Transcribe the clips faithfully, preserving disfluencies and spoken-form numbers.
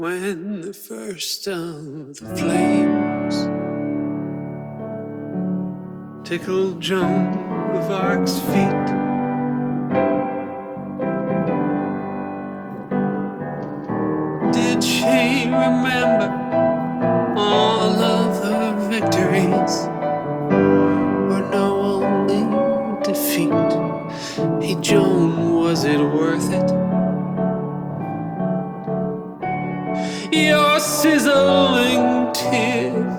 When the first of the flames tickled Joan of Arc's feet, did she remember all of her victories, or know only defeat? Hey Joan, was it worth it? Your sizzling tears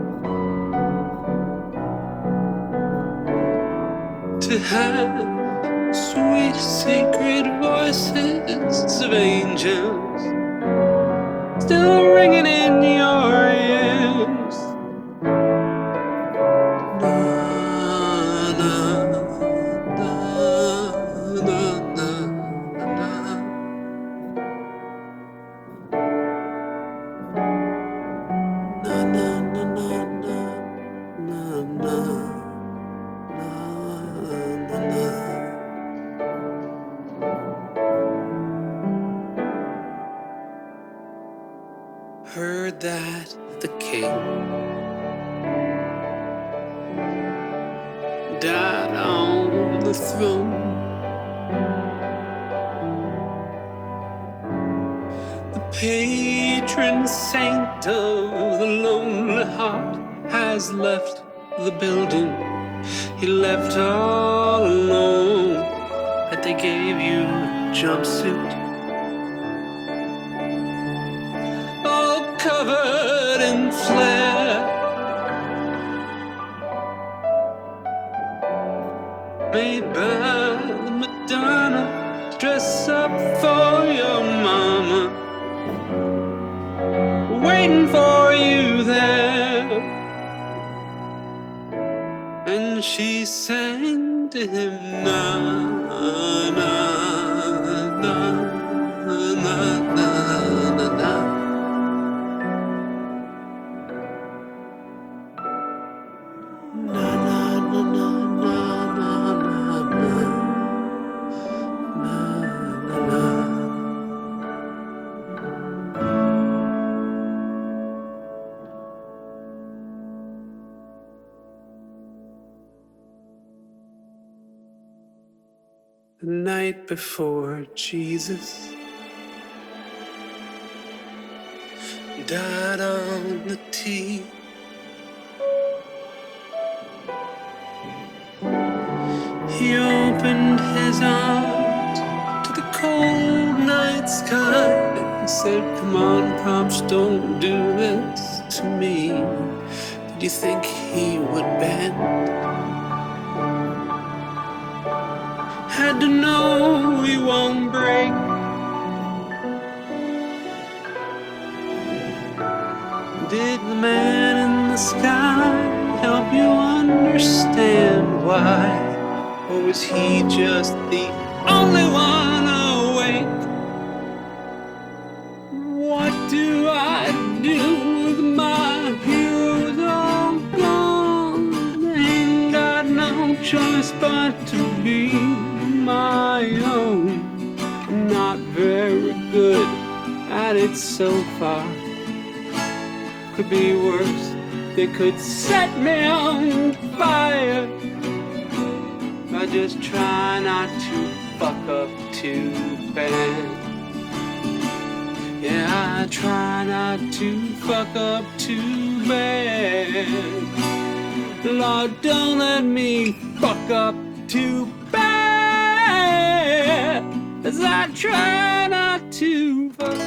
to have sweet sacred voices of angels still ringing in your ears. Na, na, na, na, na, na. Na na na na na na na na na. Heard that the king died on the throne. The patron saint of the lonely heart has left the building. He left all alone. But they gave you a jumpsuit, all covered in flair, made by the Madonna. Dress up for your mama, waiting for you there. And she sang to him, na na na na na na na. The night before Jesus died on the tee, he opened his arms to the cold night sky and said, come on, Pops, don't do this to me. Did you think he would bend? Had to know he won't break. Did the man in the sky help you understand why? Or was he just the only one awake? What do I do with my heroes all gone? Ain't got no choice but to be my own. I'm not very good at it so far. Could be worse. They could set me on fire. I just try not to fuck up too bad. Yeah, I try not to fuck up too bad. Lord, don't let me fuck up too bad, as I try not to fuck